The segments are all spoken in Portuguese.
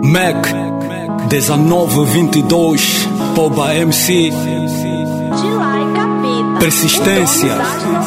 Mac 1922, Poba MC, persistência.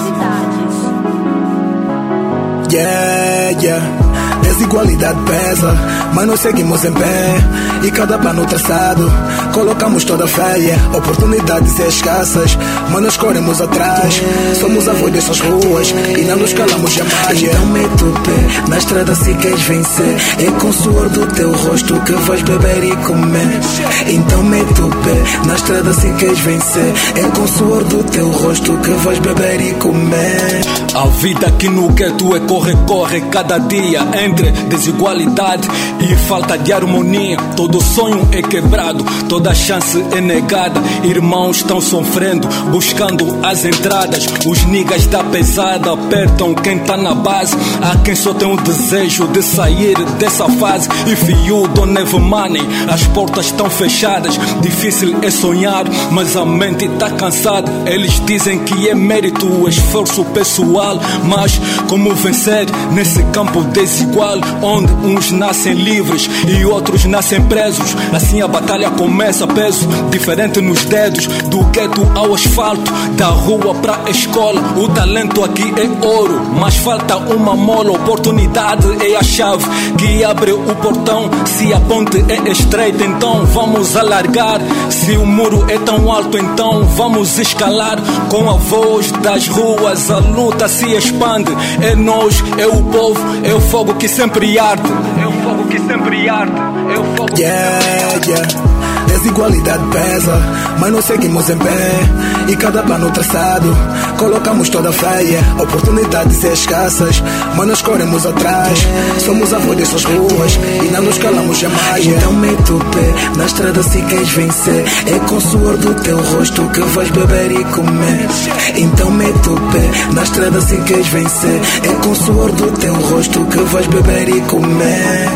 Desigualdade pesa, mas nós seguimos em pé. E cada plano traçado, colocamos toda a fé. Oportunidades escassas, mas nós corremos atrás. Somos a voz dessas ruas e não nos calamos jamais. Então mete o pé na estrada se queres vencer. É com o suor do teu rosto que vais beber e comer. Então mete o pé na estrada se queres vencer. É com o suor do teu rosto que vais beber e comer. A vida aqui no gueto é corre-corre cada dia, entre desigualdade e falta de harmonia. Todo sonho é quebrado, toda chance é negada. Irmãos estão sofrendo, buscando as entradas. Os niggas da pesada apertam quem tá na base. Há quem só tem o desejo de sair dessa fase. If you don't have money, as portas estão fechadas. Difícil é sonhar, mas a mente tá cansada. Eles dizem que é mérito o esforço pessoal, mas como vencer nesse campo desigual, onde uns nascem livres e outros nascem presos? Assim a batalha começa, peso diferente nos dedos. Do gueto ao asfalto, da rua pra escola. O talento aqui é ouro, mas falta uma mola. Oportunidade é a chave que abre o portão. Se a ponte é estreita, então vamos alargar. Se o muro é tão alto, então vamos escalar. Com a voz das ruas a luta se expande. É nós, é o povo, é o fogo que sempre arde. É o fogo que sempre arde. É o fogo que sempre arde. Desigualdade pesa, mas nós seguimos em pé. E cada plano traçado, colocamos toda a fé. Oportunidades escassas, mas nós corremos atrás. Somos a voz dessas ruas e não nos calamos jamais. Então mete o pé na estrada se queres vencer. É com o suor do teu rosto que vais beber e comer. Então mete o pé na estrada se queres vencer. É com o suor do teu rosto que vais beber e comer.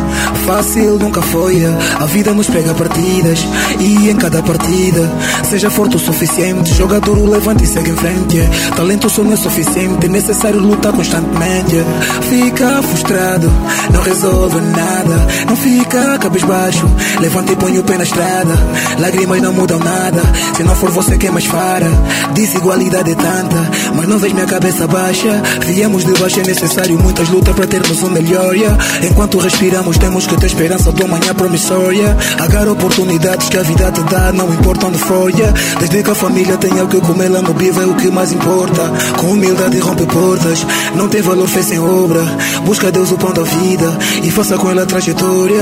Fácil nunca foi, a vida nos pega partidas. E em cada partida, seja forte o suficiente. Jogador o levanta e segue em frente. Talento só não é suficiente, é necessário lutar constantemente. Fica frustrado, não resolve nada. Não fica cabisbaixo, levanta e põe o pé na estrada. Lágrimas não mudam nada, se não for você quem mais fará. Desigualdade é tanta, mas não vejo minha cabeça baixa. Viemos de baixo, é necessário muitas lutas para termos um melhor. Enquanto respiramos temos que ter esperança do amanhã promissória. Agarra oportunidades que a vida te dá, não importa onde for. Desde que a família tenha o que comer lá no bico é o que mais importa. Com humildade rompe portas, não tem valor fez sem obra. Busca Deus o pão da vida e faça com ela a trajetória.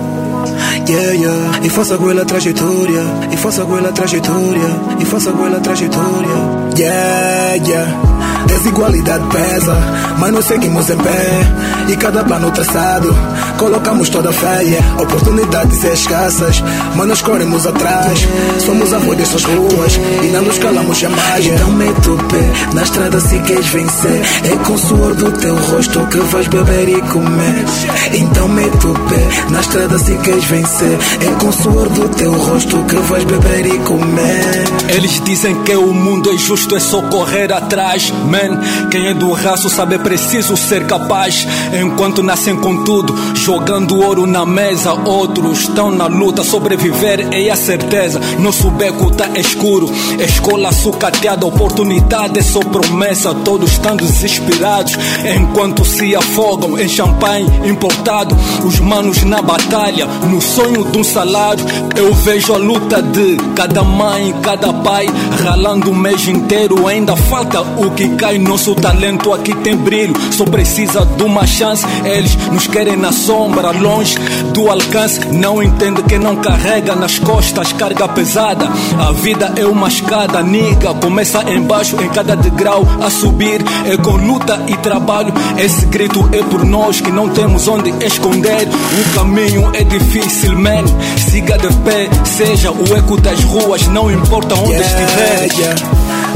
E faça com ela a trajetória. E faça com ela a trajetória. E faça com ela a trajetória. Desigualdade pesa, mas nós seguimos em pé. E cada plano traçado, colocamos toda a fé. Oportunidades escassas, mas nós corremos atrás. Somos a voz dessas ruas e não nos calamos jamais. Então mete o pé na estrada se queres vencer. É com o suor do teu rosto que vais beber e comer. Então mete o pé na estrada se queres vencer. É com o suor do teu rosto que vais beber e comer. Eles dizem que o mundo é justo, é só correr atrás. Man, quem é do raço sabe é preciso ser capaz. Enquanto nascem com tudo, jogando ouro na mesa. Outros estão na luta, sobreviver é a certeza. Nosso beco tá escuro, escola sucateada. Oportunidade é só promessa, todos estão desesperados. Enquanto se afogam em champanhe importado. Os manos na batalha, no sonho de um salário. Eu vejo a luta de cada mãe, cada pai, ralando o mês inteiro. Ainda falta o que cai, nosso talento aqui tem brilho. Só precisa de uma chance, eles nos querem na sombra, longe do alcance. Não entende que não carrega nas costas carga pesada. A vida é uma escada, niga, começa embaixo, em cada degrau a subir. É com luta e trabalho, esse grito é por nós que não temos onde esconder. O caminho é difícil, man, siga de pé. Seja o eco das ruas, não importa onde estiver.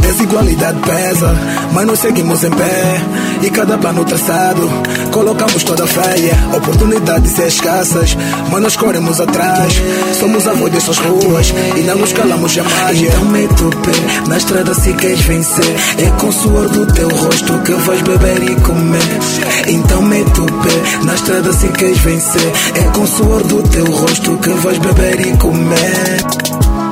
Desigualdade pesa, mas nós seguimos em pé. E cada plano traçado, colocamos toda a fé. Oportunidades escassas, mas nós corremos atrás. Somos a voz destas ruas e não nos calamos jamais. Então mete o pé na estrada se queres vencer. É com o suor do teu rosto que vais beber e comer. Então mete o pé na estrada se queres vencer. É com o suor do teu rosto que vais beber e comer.